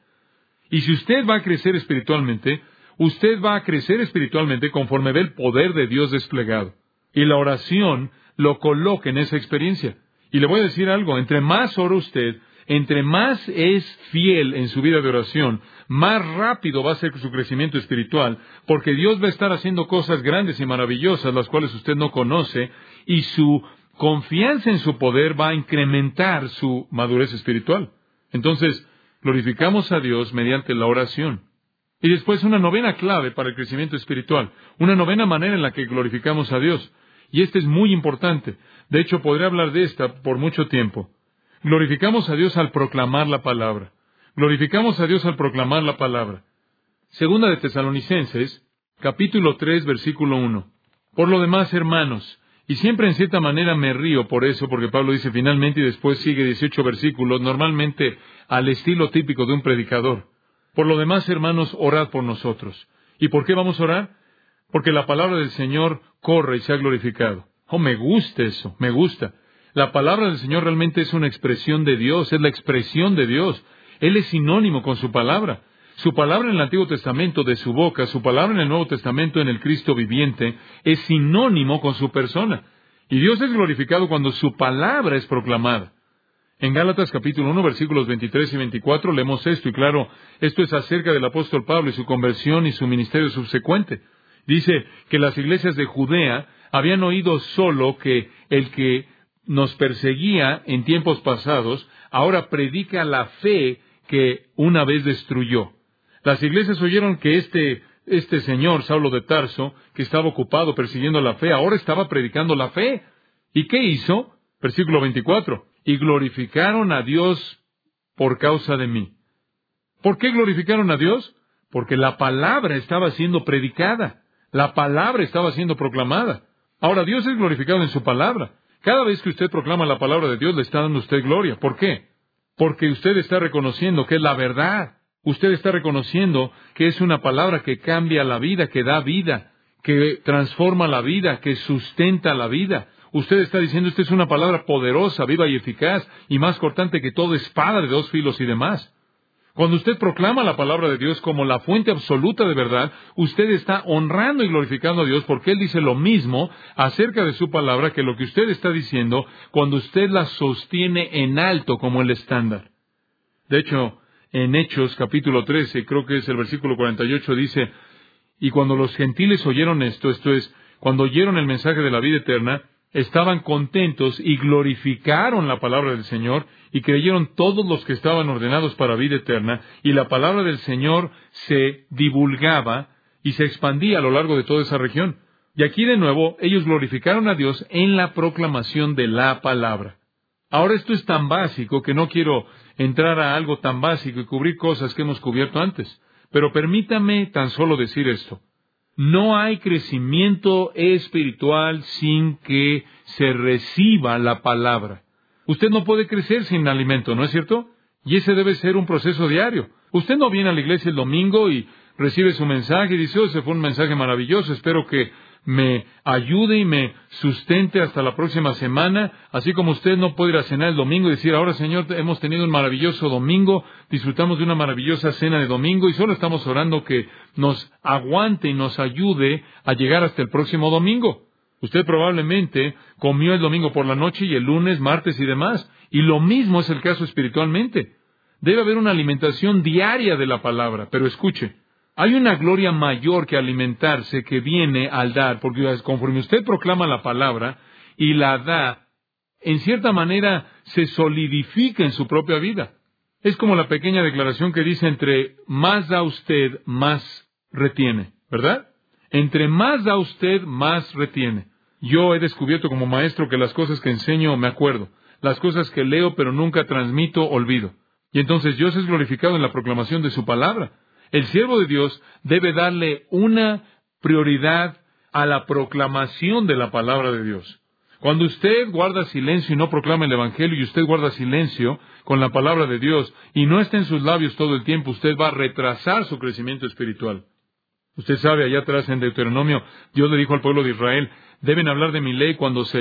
Y si usted va a crecer espiritualmente, usted va a crecer espiritualmente conforme ve el poder de Dios desplegado. Y la oración lo coloca en esa experiencia. Y le voy a decir algo, entre más ora usted, entre más es fiel en su vida de oración, más rápido va a ser su crecimiento espiritual, porque Dios va a estar haciendo cosas grandes y maravillosas, las cuales usted no conoce, y su confianza en su poder va a incrementar su madurez espiritual. Entonces, glorificamos a Dios mediante la oración. Y después una novena clave para el crecimiento espiritual, una novena manera en la que glorificamos a Dios. Y esta es muy importante. De hecho, podré hablar de esta por mucho tiempo. Glorificamos a Dios al proclamar la palabra. Glorificamos a Dios al proclamar la palabra. Segunda de Tesalonicenses, capítulo tres, versículo uno. Por lo demás, hermanos, y siempre en cierta manera me río por eso, porque Pablo dice finalmente y después sigue dieciocho versículos, normalmente al estilo típico de un predicador. Por lo demás, hermanos, orad por nosotros. ¿Y por qué vamos a orar? Porque la palabra del Señor corre y se ha glorificado. Oh, me gusta eso, me gusta. La palabra del Señor realmente es una expresión de Dios, es la expresión de Dios. Él es sinónimo con su palabra. Su palabra en el Antiguo Testamento, de su boca, su palabra en el Nuevo Testamento, en el Cristo viviente, es sinónimo con su persona. Y Dios es glorificado cuando su palabra es proclamada. En Gálatas capítulo uno, versículos veintitrés y veinticuatro, leemos esto, y claro, esto es acerca del apóstol Pablo y su conversión y su ministerio subsecuente. Dice que las iglesias de Judea habían oído solo que el que nos perseguía en tiempos pasados, ahora predica la fe que una vez destruyó. Las iglesias oyeron que este, este señor, Saulo de Tarso, que estaba ocupado persiguiendo la fe, ahora estaba predicando la fe. ¿Y qué hizo? Versículo veinticuatro. Y glorificaron a Dios por causa de mí. ¿Por qué glorificaron a Dios? Porque la palabra estaba siendo predicada. La palabra estaba siendo proclamada. Ahora, Dios es glorificado en su palabra. Cada vez que usted proclama la palabra de Dios, le está dando usted gloria. ¿Por qué? Porque usted está reconociendo que es la verdad. Usted está reconociendo que es una palabra que cambia la vida, que da vida, que transforma la vida, que sustenta la vida. Usted está diciendo, esta es una palabra poderosa, viva y eficaz, y más cortante que toda espada de dos filos y demás. Cuando usted proclama la palabra de Dios como la fuente absoluta de verdad, usted está honrando y glorificando a Dios, porque Él dice lo mismo acerca de su palabra que lo que usted está diciendo cuando usted la sostiene en alto como el estándar. De hecho, en Hechos capítulo trece, creo que es el versículo cuarenta y ocho, dice, y cuando los gentiles oyeron esto, esto es, cuando oyeron el mensaje de la vida eterna, estaban contentos y glorificaron la palabra del Señor, y creyeron todos los que estaban ordenados para vida eterna, y la palabra del Señor se divulgaba y se expandía a lo largo de toda esa región. Y aquí de nuevo, ellos glorificaron a Dios en la proclamación de la palabra. Ahora esto es tan básico que no quiero entrar a algo tan básico y cubrir cosas que hemos cubierto antes. Pero permítame tan solo decir esto. No hay crecimiento espiritual sin que se reciba la palabra. Usted no puede crecer sin alimento, ¿no es cierto? Y ese debe ser un proceso diario. Usted no viene a la iglesia el domingo y recibe su mensaje y dice, oh, ese fue un mensaje maravilloso, espero que me ayude y me sustente hasta la próxima semana, así como usted no puede ir a cenar el domingo y decir, ahora Señor, hemos tenido un maravilloso domingo, disfrutamos de una maravillosa cena de domingo y solo estamos orando que nos aguante y nos ayude a llegar hasta el próximo domingo. Usted probablemente comió el domingo por la noche y el lunes, martes y demás, y lo mismo es el caso espiritualmente. Debe haber una alimentación diaria de la palabra, pero escuche, hay una gloria mayor que alimentarse que viene al dar, porque conforme usted proclama la palabra y la da, en cierta manera se solidifica en su propia vida. Es como la pequeña declaración que dice, entre más da usted, más retiene, ¿verdad? Entre más da usted, más retiene. Yo he descubierto como maestro que las cosas que enseño me acuerdo, las cosas que leo pero nunca transmito, olvido. Y entonces Dios es glorificado en la proclamación de su palabra. El siervo de Dios debe darle una prioridad a la proclamación de la palabra de Dios. Cuando usted guarda silencio y no proclama el Evangelio, y usted guarda silencio con la palabra de Dios, y no está en sus labios todo el tiempo, usted va a retrasar su crecimiento espiritual. Usted sabe, allá atrás en Deuteronomio, Dios le dijo al pueblo de Israel, deben hablar de mi ley cuando se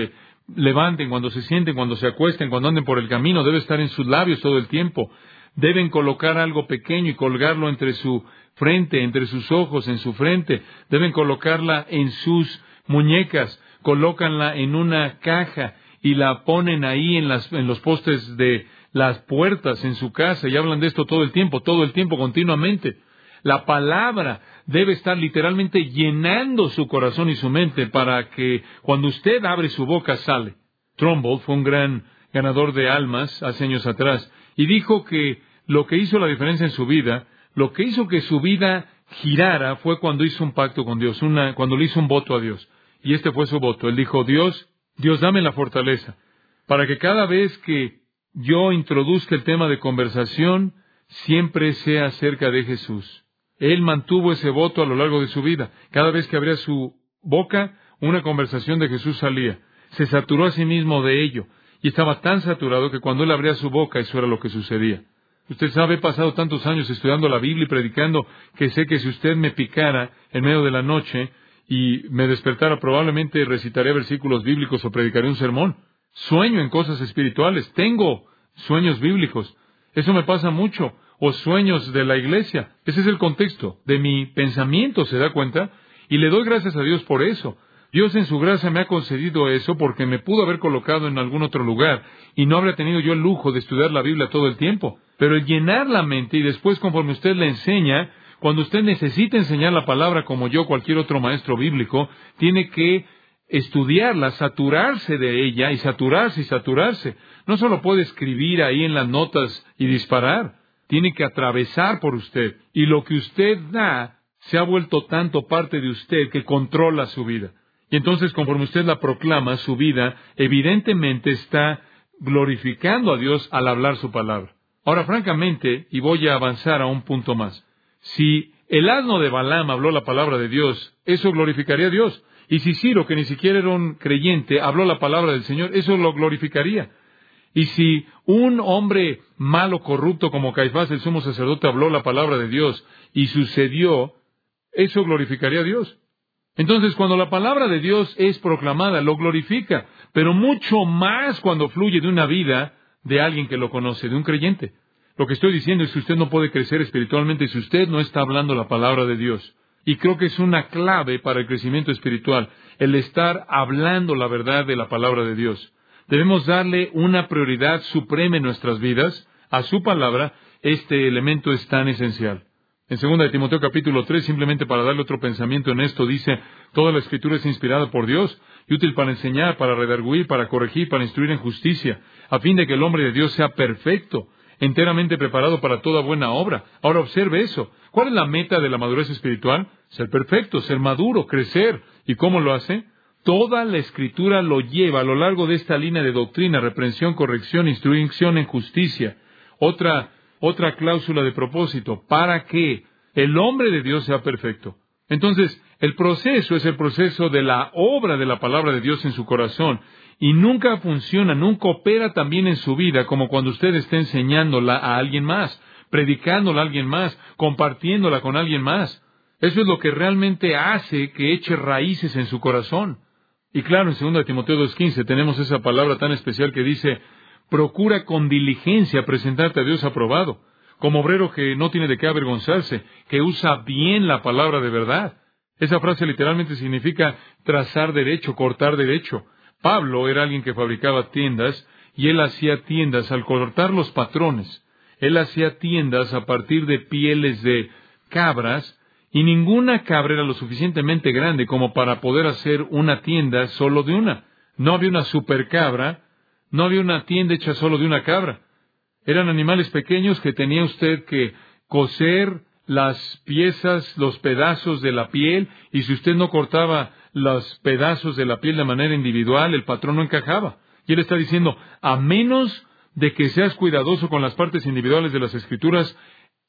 levanten, cuando se sienten, cuando se acuesten, cuando anden por el camino, debe estar en sus labios todo el tiempo. Deben colocar algo pequeño y colgarlo entre su frente, entre sus ojos, en su frente. Deben colocarla en sus muñecas, colócanla en una caja y la ponen ahí en, las, en los postes de las puertas en su casa, y hablan de esto todo el tiempo, todo el tiempo, continuamente. La palabra debe estar literalmente llenando su corazón y su mente para que cuando usted abre su boca sale. Trumbull fue un gran ganador de almas hace años atrás y dijo que lo que hizo la diferencia en su vida, lo que hizo que su vida girara fue cuando hizo un pacto con Dios, una, cuando le hizo un voto a Dios. Y este fue su voto. Él dijo, Dios, Dios, dame la fortaleza para que cada vez que yo introduzca el tema de conversación, siempre sea acerca de Jesús. Él mantuvo ese voto a lo largo de su vida. Cada vez que abría su boca, una conversación de Jesús salía. Se saturó a sí mismo de ello. Y estaba tan saturado que cuando él abría su boca, eso era lo que sucedía. Usted sabe, he pasado tantos años estudiando la Biblia y predicando que sé que si usted me picara en medio de la noche y me despertara, probablemente recitaría versículos bíblicos o predicaría un sermón. Sueño en cosas espirituales. Tengo sueños bíblicos. Eso me pasa mucho. O sueños de la iglesia. Ese es el contexto de mi pensamiento, ¿se da cuenta? Y le doy gracias a Dios por eso. Dios en su gracia me ha concedido eso porque me pudo haber colocado en algún otro lugar y no habría tenido yo el lujo de estudiar la Biblia todo el tiempo. Pero el llenar la mente y después conforme usted le enseña, cuando usted necesita enseñar la palabra como yo, cualquier otro maestro bíblico, tiene que estudiarla, saturarse de ella y saturarse y saturarse. No solo puede escribir ahí en las notas y disparar. Tiene que atravesar por usted. Y lo que usted da se ha vuelto tanto parte de usted que controla su vida. Y entonces, conforme usted la proclama, su vida evidentemente está glorificando a Dios al hablar su palabra. Ahora, francamente, y voy a avanzar a un punto más, si el asno de Balaam habló la palabra de Dios, eso glorificaría a Dios. Y si Ciro, que ni siquiera era un creyente, habló la palabra del Señor, eso lo glorificaría. Y si un hombre malo, corrupto como Caifás, el sumo sacerdote, habló la palabra de Dios y sucedió, eso glorificaría a Dios. Entonces, cuando la palabra de Dios es proclamada, lo glorifica, pero mucho más cuando fluye de una vida de alguien que lo conoce, de un creyente. Lo que estoy diciendo es que usted no puede crecer espiritualmente si usted no está hablando la palabra de Dios. Y creo que es una clave para el crecimiento espiritual, el estar hablando la verdad de la palabra de Dios. Debemos darle una prioridad suprema en nuestras vidas a su palabra. Este elemento es tan esencial. En segunda de Timoteo capítulo tres, simplemente para darle otro pensamiento en esto, dice, toda la Escritura es inspirada por Dios y útil para enseñar, para redarguir, para corregir, para instruir en justicia, a fin de que el hombre de Dios sea perfecto, enteramente preparado para toda buena obra. Ahora observe eso. ¿Cuál es la meta de la madurez espiritual? Ser perfecto, ser maduro, crecer. ¿Y cómo lo hace? Toda la Escritura lo lleva a lo largo de esta línea de doctrina, reprensión, corrección, instrucción en justicia. Otra, otra cláusula de propósito, para que el hombre de Dios sea perfecto. Entonces, el proceso es el proceso de la obra de la palabra de Dios en su corazón. Y nunca funciona, nunca opera tan bien en su vida como cuando usted está enseñándola a alguien más, predicándola a alguien más, compartiéndola con alguien más. Eso es lo que realmente hace que eche raíces en su corazón. Y claro, en segunda de Timoteo dos quince tenemos esa palabra tan especial que dice, procura con diligencia presentarte a Dios aprobado, como obrero que no tiene de qué avergonzarse, que usa bien la palabra de verdad. Esa frase literalmente significa trazar derecho, cortar derecho. Pablo era alguien que fabricaba tiendas, y él hacía tiendas al cortar los patrones. Él hacía tiendas a partir de pieles de cabras, y ninguna cabra era lo suficientemente grande como para poder hacer una tienda solo de una. No había una supercabra, no había una tienda hecha solo de una cabra. Eran animales pequeños que tenía usted que coser las piezas, los pedazos de la piel, y si usted no cortaba los pedazos de la piel de manera individual, el patrón no encajaba. Y él está diciendo, a menos de que seas cuidadoso con las partes individuales de las Escrituras,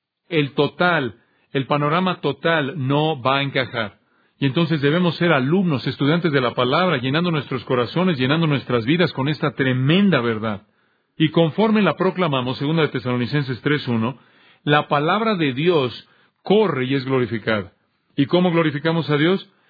el total, el panorama total no va a encajar. Y entonces debemos ser alumnos, estudiantes de la palabra, llenando nuestros corazones, llenando nuestras vidas con esta tremenda verdad. Y conforme la proclamamos, segunda de Tesalonicenses tres uno, la palabra de Dios corre y es glorificada. ¿Y cómo glorificamos a Dios?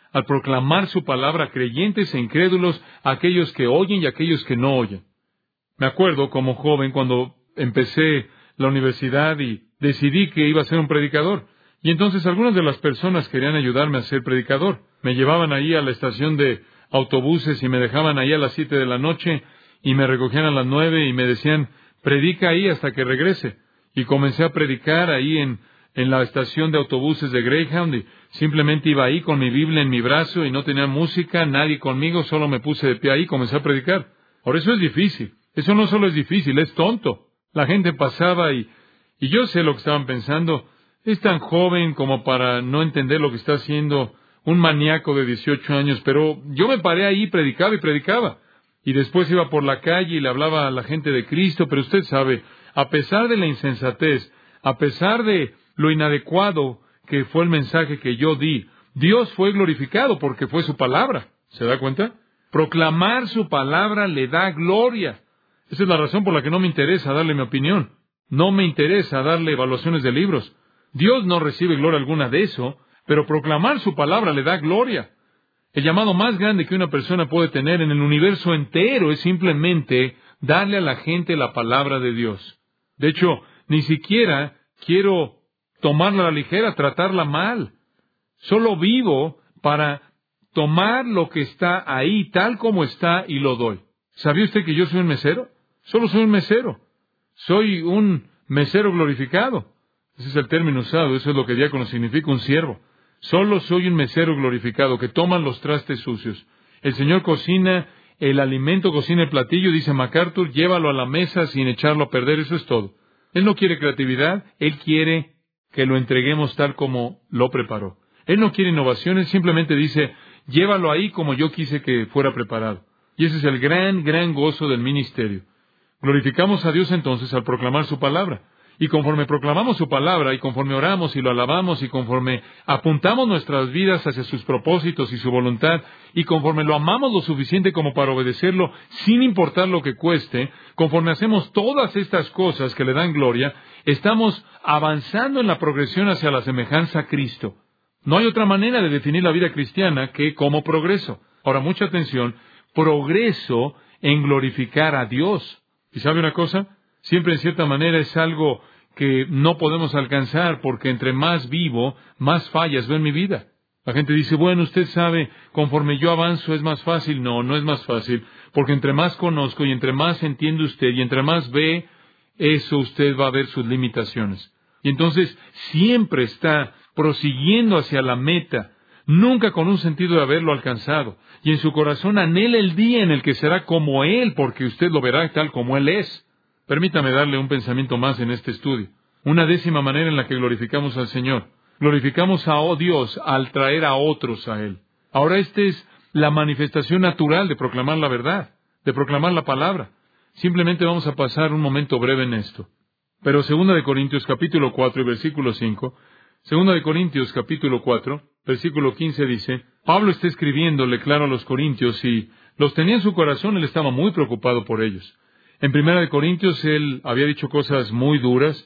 al proclamar su palabra a creyentes e incrédulos, a aquellos que oyen y a aquellos que no oyen. Me acuerdo como joven cuando empecé la universidad y decidí que iba a ser un predicador. Y entonces algunas de las personas querían ayudarme a ser predicador. Me llevaban ahí a la estación de autobuses y me dejaban ahí a las siete de la noche y me recogían a las nueve y me decían, predica ahí hasta que regrese. Y comencé a predicar ahí en, en la estación de autobuses de Greyhound y simplemente iba ahí con mi Biblia en mi brazo y no tenía música, nadie conmigo, solo me puse de pie ahí y comencé a predicar. Ahora eso es difícil. Eso no solo es difícil, es tonto. La gente pasaba y, y yo sé lo que estaban pensando. Es tan joven como para no entender lo que está haciendo un maníaco de dieciocho años, pero yo me paré ahí, predicaba y predicaba. Y después iba por la calle y le hablaba a la gente de Cristo, pero usted sabe, a pesar de la insensatez, a pesar de lo inadecuado que fue el mensaje que yo di, Dios fue glorificado porque fue su palabra. ¿Se da cuenta? Proclamar su palabra le da gloria. Esa es la razón por la que no me interesa darle mi opinión. No me interesa darle evaluaciones de libros. Dios no recibe gloria alguna de eso, pero proclamar su palabra le da gloria. El llamado más grande que una persona puede tener en el universo entero es simplemente darle a la gente la palabra de Dios. De hecho, ni siquiera quiero tomarla a la ligera, tratarla mal. Solo vivo para tomar lo que está ahí tal como está y lo doy. ¿Sabía usted que yo soy un mesero? Solo soy un mesero. Soy un mesero glorificado. Ese es el término usado, eso es lo que diácono significa, un siervo. Solo soy un mesero glorificado que toma los trastes sucios. El Señor cocina el alimento, cocina el platillo, dice MacArthur, llévalo a la mesa sin echarlo a perder, eso es todo. Él no quiere creatividad, Él quiere que lo entreguemos tal como lo preparó. Él no quiere innovaciones, simplemente dice, llévalo ahí como yo quise que fuera preparado. Y ese es el gran, gran gozo del ministerio. Glorificamos a Dios entonces al proclamar su palabra. Y conforme proclamamos su palabra, y conforme oramos y lo alabamos, y conforme apuntamos nuestras vidas hacia sus propósitos y su voluntad, y conforme lo amamos lo suficiente como para obedecerlo, sin importar lo que cueste, conforme hacemos todas estas cosas que le dan gloria, estamos avanzando en la progresión hacia la semejanza a Cristo. No hay otra manera de definir la vida cristiana que como progreso. Ahora, mucha atención, progreso en glorificar a Dios. ¿Y sabe una cosa? Siempre en cierta manera es algo que no podemos alcanzar porque entre más vivo, más fallas veo en mi vida. La gente dice, bueno, usted sabe, conforme yo avanzo es más fácil. No, no es más fácil, porque entre más conozco y entre más entiende usted y entre más ve, eso usted va a ver sus limitaciones. Y entonces siempre está prosiguiendo hacia la meta, nunca con un sentido de haberlo alcanzado. Y en su corazón anhela el día en el que será como Él, porque usted lo verá tal como Él es. Permítame darle un pensamiento más en este estudio. Una décima manera en la que glorificamos al Señor. Glorificamos a oh Dios al traer a otros a Él. Ahora esta es la manifestación natural de proclamar la verdad, de proclamar la palabra. Simplemente vamos a pasar un momento breve en esto. Pero segunda de Corintios capítulo cuatro y versículo cinco, segunda de Corintios capítulo cuatro, versículo quince dice, Pablo está escribiéndole claro a los corintios y los tenía en su corazón, él estaba muy preocupado por ellos. En primera de Corintios él había dicho cosas muy duras,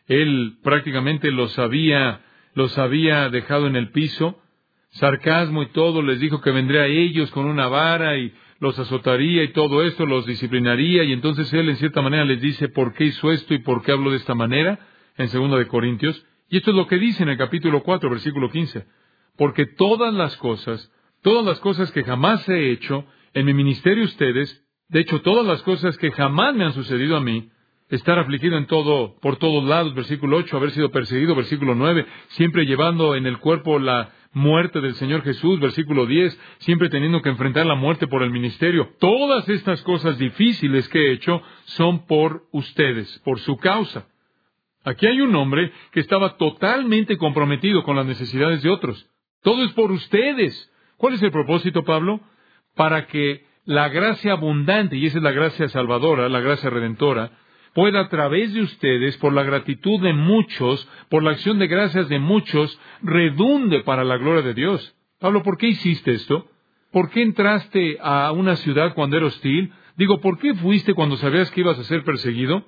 él prácticamente los había, los había dejado en el piso, sarcasmo y todo, les dijo que vendría a ellos con una vara y los azotaría y todo esto, los disciplinaría, y entonces él en cierta manera les dice por qué hizo esto y por qué habló de esta manera, en segunda de Corintios, y esto es lo que dice en el capítulo cuatro, versículo quince, porque todas las cosas, todas las cosas que jamás he hecho en mi ministerio ustedes, de hecho, todas las cosas que jamás me han sucedido a mí, estar afligido en todo, por todos lados, versículo ocho, haber sido perseguido, versículo nueve, siempre llevando en el cuerpo la muerte del Señor Jesús, versículo diez, siempre teniendo que enfrentar la muerte por el ministerio. Todas estas cosas difíciles que he hecho son por ustedes, por su causa. Aquí hay un hombre que estaba totalmente comprometido con las necesidades de otros. Todo es por ustedes. ¿Cuál es el propósito, Pablo? Para que la gracia abundante, y esa es la gracia salvadora, la gracia redentora, pueda a través de ustedes, por la gratitud de muchos, por la acción de gracias de muchos, redunde para la gloria de Dios. Pablo, ¿por qué hiciste esto? ¿Por qué entraste a una ciudad cuando era hostil? Digo, ¿por qué fuiste cuando sabías que ibas a ser perseguido?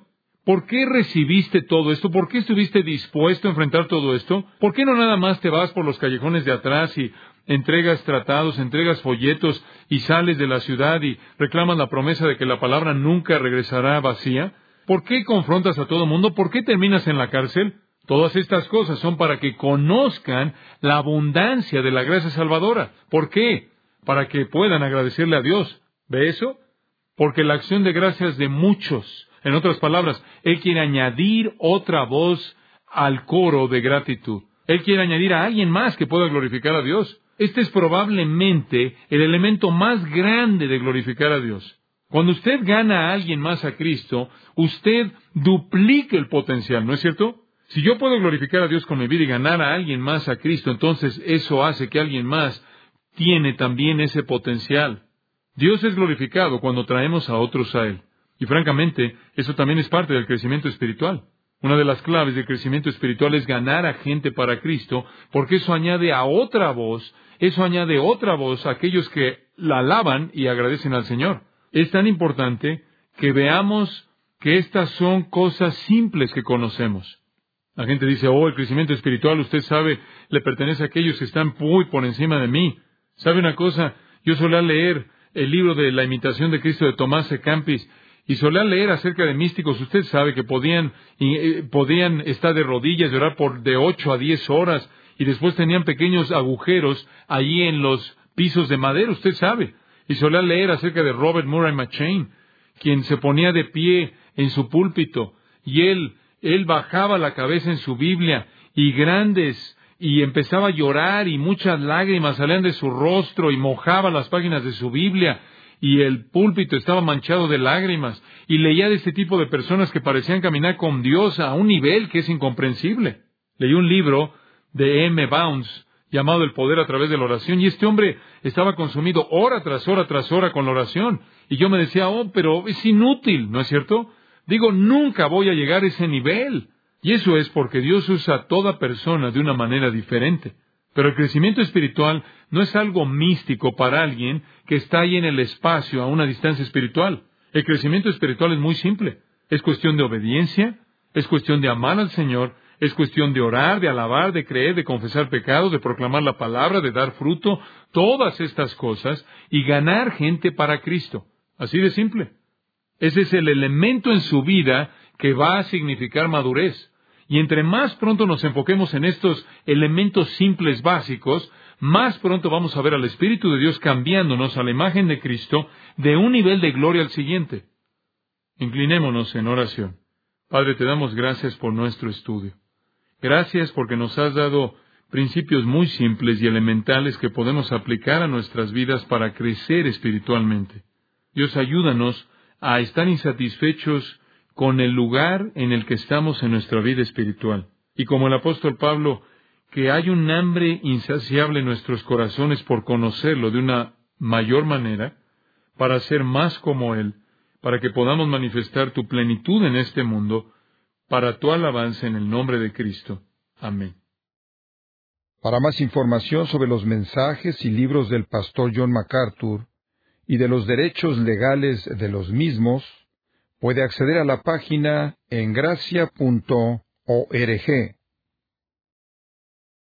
¿Por qué recibiste todo esto? ¿Por qué estuviste dispuesto a enfrentar todo esto? ¿Por qué no nada más te vas por los callejones de atrás y entregas tratados, entregas folletos y sales de la ciudad y reclamas la promesa de que la palabra nunca regresará vacía? ¿Por qué confrontas a todo el mundo? ¿Por qué terminas en la cárcel? Todas estas cosas son para que conozcan la abundancia de la gracia salvadora. ¿Por qué? Para que puedan agradecerle a Dios. ¿Ve eso? Porque la acción de gracias de muchos, en otras palabras, Él quiere añadir otra voz al coro de gratitud. Él quiere añadir a alguien más que pueda glorificar a Dios. Este es probablemente el elemento más grande de glorificar a Dios. Cuando usted gana a alguien más a Cristo, usted duplica el potencial, ¿no es cierto? Si yo puedo glorificar a Dios con mi vida y ganar a alguien más a Cristo, entonces eso hace que alguien más tiene también ese potencial. Dios es glorificado cuando traemos a otros a Él. Y francamente, eso también es parte del crecimiento espiritual. Una de las claves del crecimiento espiritual es ganar a gente para Cristo, porque eso añade a otra voz, eso añade otra voz a aquellos que la alaban y agradecen al Señor. Es tan importante que veamos que estas son cosas simples que conocemos. La gente dice, oh, el crecimiento espiritual, usted sabe, le pertenece a aquellos que están muy por encima de mí. ¿Sabe una cosa? Yo solía leer el libro de La imitación de Cristo de Tomás A. Kempis, y solía leer acerca de místicos. Usted sabe que podían, eh, podían estar de rodillas y orar por de ocho a diez horas, y después tenían pequeños agujeros allí en los pisos de madera, usted sabe. Y solía leer acerca de Robert Murray McCheyne, quien se ponía de pie en su púlpito, y él, él bajaba la cabeza en su Biblia, y grandes, y empezaba a llorar, y muchas lágrimas salían de su rostro, y mojaba las páginas de su Biblia, y el púlpito estaba manchado de lágrimas, y leía de este tipo de personas que parecían caminar con Dios a un nivel que es incomprensible. Leí un libro de M. Bounds llamado El poder a través de la oración, y este hombre estaba consumido hora tras hora tras hora con la oración, y yo me decía, oh, pero es inútil, ¿no es cierto? Digo, nunca voy a llegar a ese nivel. Y eso es porque Dios usa a toda persona de una manera diferente. Pero el crecimiento espiritual no es algo místico para alguien que está ahí en el espacio a una distancia espiritual. El crecimiento espiritual es muy simple. Es cuestión de obediencia, es cuestión de amar al Señor, es cuestión de orar, de alabar, de creer, de confesar pecados, de proclamar la palabra, de dar fruto, todas estas cosas, y ganar gente para Cristo. Así de simple. Ese es el elemento en su vida que va a significar madurez. Y entre más pronto nos enfoquemos en estos elementos simples básicos, más pronto vamos a ver al Espíritu de Dios cambiándonos a la imagen de Cristo de un nivel de gloria al siguiente. Inclinémonos en oración. Padre, te damos gracias por nuestro estudio. Gracias porque nos has dado principios muy simples y elementales que podemos aplicar a nuestras vidas para crecer espiritualmente. Dios, ayúdanos a estar insatisfechos con el lugar en el que estamos en nuestra vida espiritual. Y como el apóstol Pablo, que hay un hambre insaciable en nuestros corazones por conocerlo de una mayor manera, para ser más como Él, para que podamos manifestar tu plenitud en este mundo, para tu alabanza en el nombre de Cristo. Amén. Para más información sobre los mensajes y libros del pastor John MacArthur y de los derechos legales de los mismos, puede acceder a la página en gracia punto org.